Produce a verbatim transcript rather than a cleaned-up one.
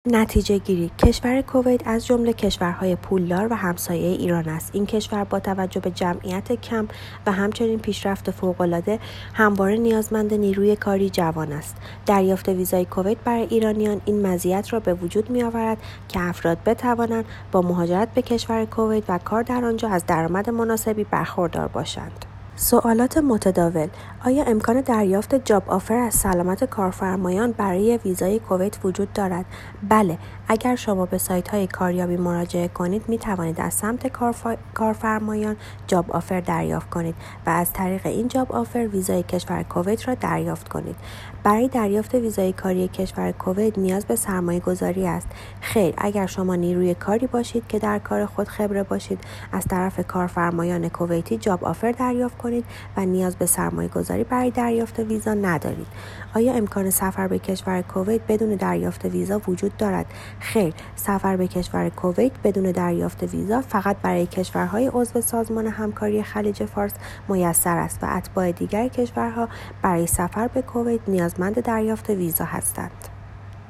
نتیجه گیری: کشور کویت از جمله کشورهای پولدار و همسایه ایران است. این کشور با توجه به جمعیت کم و همچنین پیشرفت فوق‌العاده همواره نیازمند نیروی کاری جوان است. دریافت ویزای کویت برای ایرانیان این مزیت را به وجود می‌آورد که افراد بتوانند با مهاجرت به کشور کویت و کار در آنجا از درآمد مناسبی برخوردار باشند. سوالات متداول: آیا امکان دریافت جاب آفر از سلامت کارفرمایان برای ویزای کویت وجود دارد؟ بله، اگر شما به سایت‌های کاریابی مراجعه کنید می توانید از سمت کارف... کارفرمایان جاب آفر دریافت کنید و از طریق این جاب آفر ویزای کشور کویت را دریافت کنید. برای دریافت ویزای کاری کشور کویت نیاز به سرمایه گذاری است؟ خیر، اگر شما نیروی کاری باشید که در کار خود خبره باشید، از طرف کارفرمایان کویتی جاب آفر دریافت کنید و نیاز به سرمایه گذاری برای دریافت ویزا ندارید. آیا امکان سفر به کشور کویت بدون دریافت ویزا وجود دارد؟ خیر، سفر به کشور کویت بدون دریافت ویزا فقط برای کشورهای عضو سازمان همکاری خلیج فارس میسر است و اتباع دیگر کشورها برای سفر به کویت نیازمند دریافت ویزا هستند.